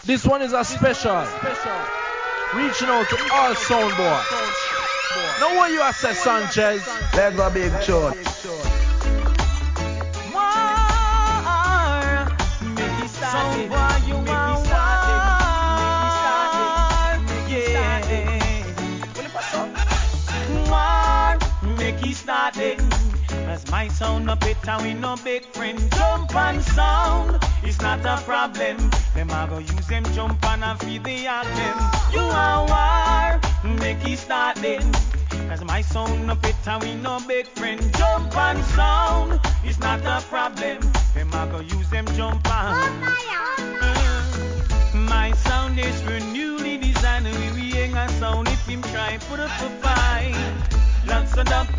This one is a special. Reaching out to all sound boy. Now what you say, Sanchez? Let's go big tune. Sound boy, you want war, make it start it. As my sound up it and we no big friend. Jump and sound, it's not a problem. Them a go use them jump and a feed the them. You want war, make it start then. As my sound up it and we no big friend. Jump and sound.